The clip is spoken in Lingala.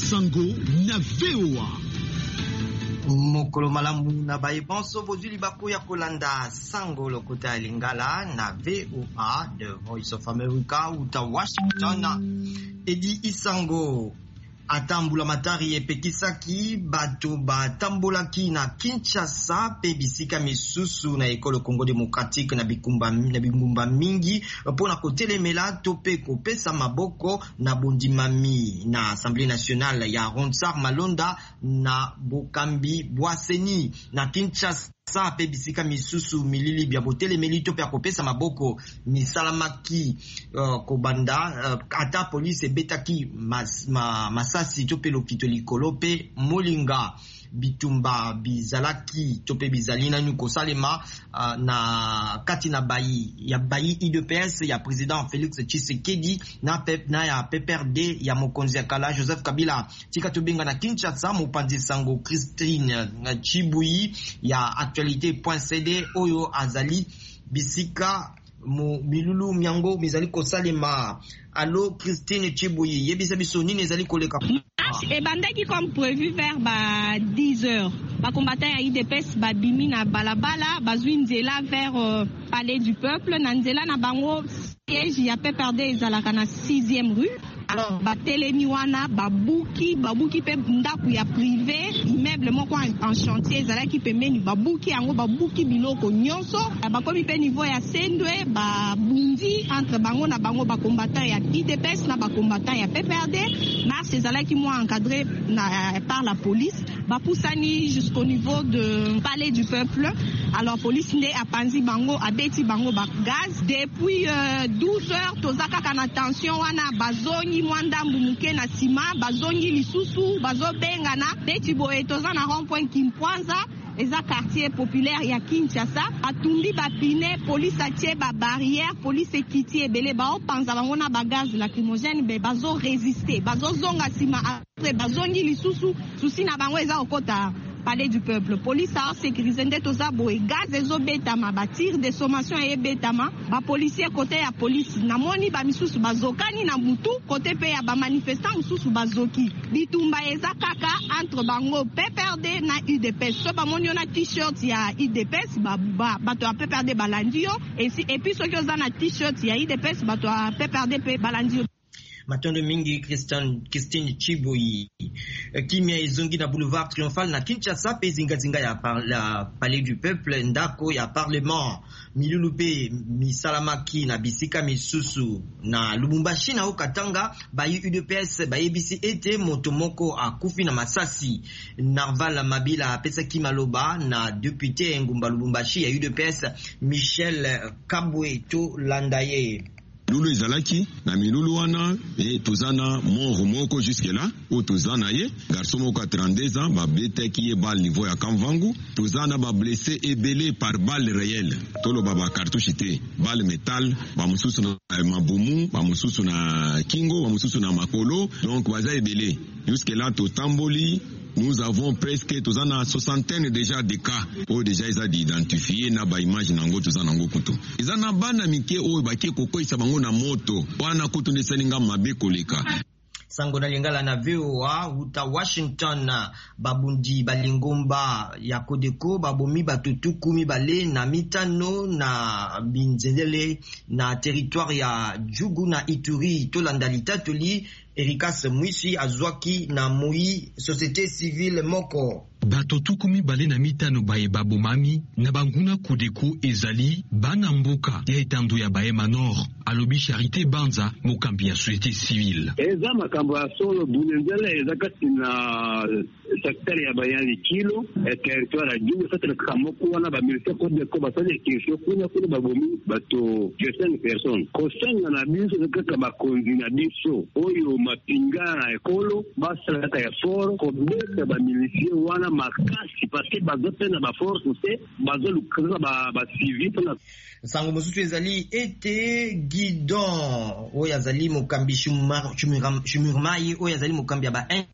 Sango na VOA. Mokolo malamu na baibanso bozuli bako ya kolanda Sango lokota lingala na VOA, The Voice of America, uta Washington. Edi Isango atambula matari epekisaki bato batambulaki na Kinshasa pe bisika misusu na ekolo Congo Democratique na bingumba mingi pona kotelemela to pe kopesa maboko na bondimami na Assemblée nationale ya Ronsard Malonda na Bokambi Bwaseni na Kinshasa. Sa pe bisika misusu milili bya botele melito pe akopesa maboko misalamaki kobanda ata police betaki masasi to pe lokito likolo pe molinga bitumba bizalaki to pe bizalina nyuko salema na kati na bayi ya bayi IDPS ya président Félix Tshisekedi na ya PPRD ya mokonzi ya kala Joseph Kabila tika tobinga na Kinshasa mopanzi Sango Christine Chibuyi ya actualité.cd oyo azali bisika milulu miango mizali kosalema. Allo Christine Chibuyi yebisa biso nini ezali koleka et bandaki comme prévu vers 10h ba combattant ya IDPS ba bimi na balabala bazwi nzela vers palais du peuple na nzela na bango siège ya PPRD ezalaka na 6e rue. Alors batelemi wana babuki pe ndaku ya privé immeuble moko en chantier ezalaki pembeni babuki yango babuki biloko nyonso bakomi pe niveau ya sendwe babundi entre bango na bango ba combattant ya IDPS na ba combattant ya PPRD. Marche ezalaki moi encadré par la police bapusani jusqu'au niveau de palais du peuple. Alors police nde apanzi bango abeti bango ba gaz depuis 12h tozaka kana tension wana bazongi mwandambu muke na sima bazongi lisusu bazobengana beti boye toza na rond-point Kimpwanza eza quartier populaire ya Kinshasa atumbi bapine police atie ba barrière police ekiti ebele baopanza bango na bagaz lacrymogène be bazo résister bazozonga sima après bazongi lisusu susi na bango eza okota palais du peuple. Police a sécurisé toza boye gaz ezobetama ba tir de sommation ebetama ba policier côté ya police namoni ba misusu bazokani na mutu côté pe ya ba manifestant misusu bazoki bitumba eza kaka entre bango PPRD na UDPS so ba moni na t-shirt ya UDPS bato ya PPRD balandio et puis ceux qui ont na t-shirt ya UDPS bato ya PPRD pe balandio. Matondo mingi Christine Chibuyi kimia izungi na boulevard Triomphal na Kinshasa pe zinga ya palais du peuple ndako ya parlement milulupe misalamaki na bisika misusu na Lubumbashi na Okatanga bayi UDPS bayebisi ete motomoko akufi na masasi. Narval Mabila apesa kimaloba na député Ngumba Lubumbashi ya UDPS Michel Kabwe to Landaye. Lulu ezalaki na milulu wana tozana mort moko jusque là o tozana ye garçon moko à 32 ans ba beteki ye balle niveau ya Kamvangu tozana ba blessé ebele par balle réelle tolo baba cartouche te balle métal ba mususu na mabumu ba mususu na kingo ba mususu na makolo donc baza ebele jusque là to tamboli. Nous avons presque tozana soixantaine déjà de cas où déjà ils ont identifié na ba image nango tozana ngo kutu izana bana mike o bakie kokoisa bango na moto wana kutu ndesaninga mabe koleka. Sango na lingala na VOA uta Washington babundi balingomba ya Kodeko babomi batutu kumi bale na mitano na binzelele na territoire ya Djugu na Ituri tolanda litatoli. Erikas Mwisi azwaki na Moi société civile moko. Bato tukumi bale na mitano baye babomami na banguna Kodeko ezali bana mboka ya etando ya baye Manor alobi Charité Banza mokambi ya société civile. Eza makambo ya solo bunenzele eza kati na secteur ya bayani kilo territoire ya Djugu sata na kamoko wana ba militaire Kodeko basali kesho kuna babomi bato 5 personnes. Kosenga na biso kaka bakonzi na biso oyo mapinga na ekolo basala kaka ya fort kobeta ba milicier wana makasi parce que bazopena ba force te bazolukaza ba civil na Sango mosusu ezali ete Guidon oyo azali mokambi Shumirmai oyo azali mokambi ya ba